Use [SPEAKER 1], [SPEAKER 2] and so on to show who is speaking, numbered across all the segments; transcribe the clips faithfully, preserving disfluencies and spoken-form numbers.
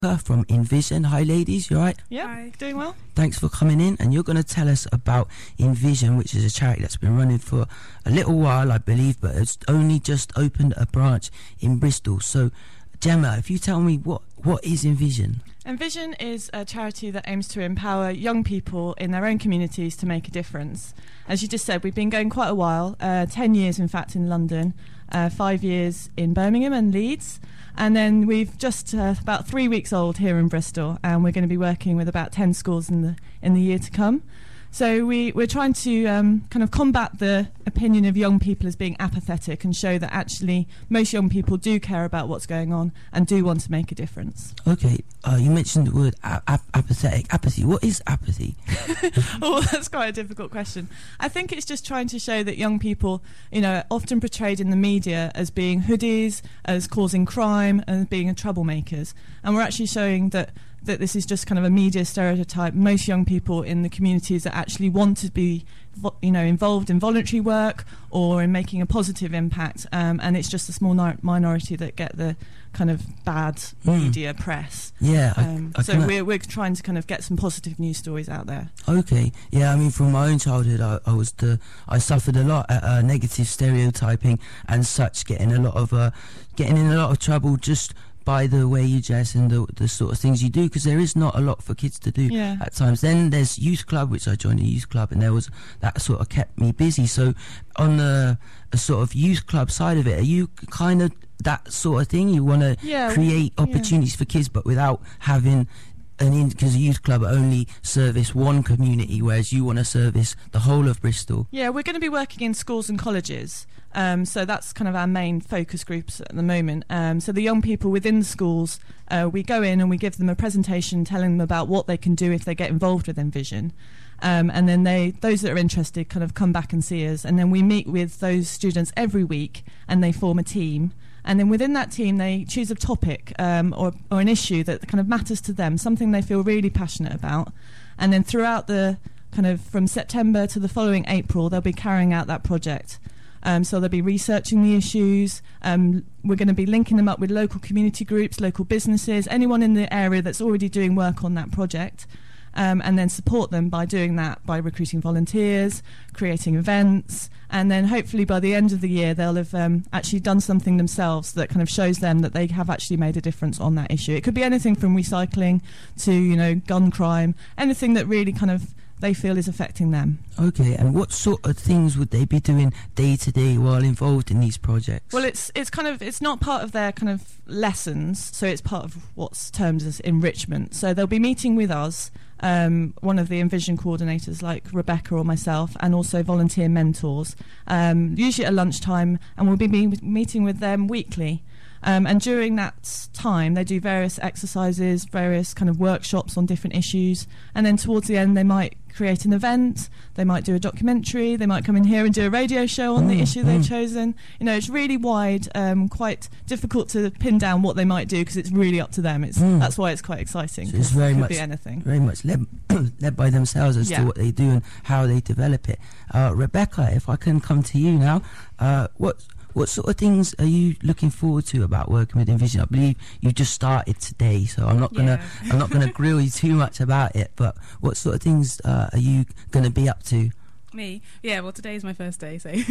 [SPEAKER 1] from Envision. Hi ladies, you alright?
[SPEAKER 2] Yeah,
[SPEAKER 3] Hi.
[SPEAKER 2] Doing well.
[SPEAKER 1] Thanks for coming in, and you're going to tell us about Envision, which is a charity that's been running for a little while, I believe, but it's only just opened a branch in Bristol. So Gemma, if you tell me what what is Envision?
[SPEAKER 2] Envision is a charity that aims to empower young people in their own communities to make a difference. As you just said, we've been going quite a while, uh, ten years in fact in London, uh, five years in Birmingham and Leeds. And then we've just uh, about three weeks old here in Bristol, and we're going to be working with about ten schools in the in the year to come. So we, we're trying to um, kind of combat the opinion of young people as being apathetic and show that actually most young people do care about what's going on and do want to make a difference.
[SPEAKER 1] Okay, uh, you mentioned the word ap- ap- apathetic. Apathy. What is apathy?
[SPEAKER 2] Oh, that's quite a difficult question. I think it's just trying to show that young people, you know, are often portrayed in the media as being hoodies, as causing crime, and being troublemakers. And we're actually showing that that this is just kind of a media stereotype. Most young people in the communities that actually want to be, you know, involved in voluntary work or in making a positive impact, um, and it's just a small ni- minority that get the kind of bad
[SPEAKER 1] mm.
[SPEAKER 2] media press.
[SPEAKER 1] Yeah.
[SPEAKER 2] Um,
[SPEAKER 1] I, I
[SPEAKER 2] so we're we're trying to kind of get some positive news stories out there.
[SPEAKER 1] Okay. Yeah. I mean, from my own childhood, I, I was the I suffered a lot at uh, negative stereotyping and such, getting a lot of uh, getting in a lot of trouble just by the way you dress and the, the sort of things you do, because there is not a lot for kids to do
[SPEAKER 2] yeah.
[SPEAKER 1] at times. Then there's youth club, which I joined a youth club, and there was that sort of kept me busy. So on the a sort of youth club side of it, are you kind of that sort of thing? You want to
[SPEAKER 2] yeah,
[SPEAKER 1] create opportunities
[SPEAKER 2] yeah.
[SPEAKER 1] for kids, but without having an in, because a youth club only service one community, whereas you want to service the whole of Bristol.
[SPEAKER 2] Yeah, we're going to be working in schools and colleges. Um, so that's kind of our main focus groups at the moment. Um, so the young people within the schools, uh, we go in and we give them a presentation telling them about what they can do if they get involved with Envision. Um, and then they, those that are interested kind of come back and see us. And then we meet with those students every week and they form a team. And then within that team, they choose a topic um, or, or an issue that kind of matters to them, something they feel really passionate about. And then throughout the kind of from September to the following April, they'll be carrying out that project. Um, so they'll be researching the issues. Um, we're going to be linking them up with local community groups, local businesses, anyone in the area that's already doing work on that project. Um, and then support them by doing that, by recruiting volunteers, creating events, and then hopefully by the end of the year they'll have um, actually done something themselves that kind of shows them that they have actually made a difference on that issue. It could be anything from recycling to, you know, gun crime, anything that really kind of they feel is affecting them.
[SPEAKER 1] Okay, and what sort of things would they be doing day to day while involved in these projects?
[SPEAKER 2] Well, it's it's kind of it's not part of their kind of lessons, so it's part of what's termed as enrichment. So they'll be meeting with us, um, one of the Envision coordinators like Rebecca or myself, and also volunteer mentors, um, usually at lunchtime, and we'll be me- meeting with them weekly. Um, and during that time, they do various exercises, various kind of workshops on different issues. And then towards the end, they might create an event, they might do a documentary, they might come in here and do a radio show on mm, the issue mm. they've chosen. You know, it's really wide, um, quite difficult to pin down what they might do because it's really up to them. It's mm. That's why it's quite exciting.
[SPEAKER 1] So it's very
[SPEAKER 2] it could
[SPEAKER 1] much,
[SPEAKER 2] be anything.
[SPEAKER 1] very much led, led by themselves as
[SPEAKER 2] yeah.
[SPEAKER 1] to what they do and how they develop it. Uh, Rebecca, if I can come to you now, uh, what... What sort of things are you looking forward to about working with Envision? I believe you just started today, so I'm not gonna
[SPEAKER 3] yeah.
[SPEAKER 1] I'm not gonna grill you too much about it. But what sort of things uh, are you gonna be up to?
[SPEAKER 3] Me, yeah. Well, today is my first day, so.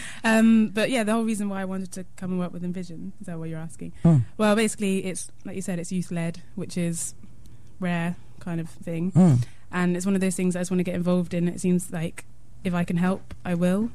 [SPEAKER 3] um, but yeah, the whole reason why I wanted to come and work with Envision, is that what you're asking?
[SPEAKER 1] Mm.
[SPEAKER 3] Well, basically, it's like you said, it's youth led, which is rare kind of thing,
[SPEAKER 1] mm.
[SPEAKER 3] and it's one of those things I just want to get involved in. It seems like if I can help, I will.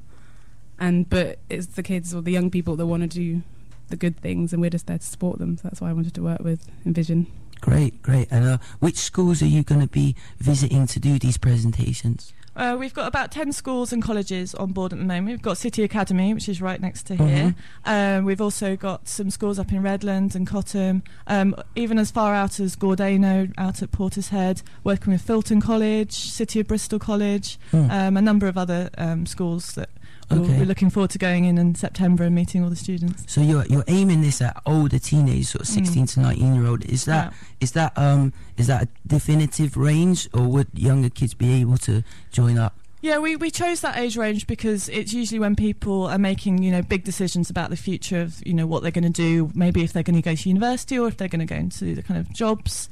[SPEAKER 3] And but it's the kids or the young people that want to do the good things, and we're just there to support them. So that's why I wanted to work with Envision.
[SPEAKER 1] Great, great. And uh, which schools are you going to be visiting to do these presentations?
[SPEAKER 2] Uh, we've got about ten schools and colleges on board at the moment. We've got City Academy, which is right next to here. Mm-hmm. Um, we've also got some schools up in Redland and Cottam, um, even as far out as Gordano, out at Portishead, working with Filton College, City of Bristol College, mm. um, a number of other um, schools that we'll,
[SPEAKER 1] okay.
[SPEAKER 2] we're looking forward to going in in September and meeting all the students.
[SPEAKER 1] So you're you're aiming this at older teenagers, sort of sixteen mm. to nineteen year old. Is that
[SPEAKER 2] yeah.
[SPEAKER 1] is that um is that a definitive range, or would younger kids be able to join up?
[SPEAKER 2] Yeah, we, we chose that age range because it's usually when people are making, you know, big decisions about the future of, you know, what they're going to do, maybe if they're going to go to university or if they're going to go into the kind of jobs.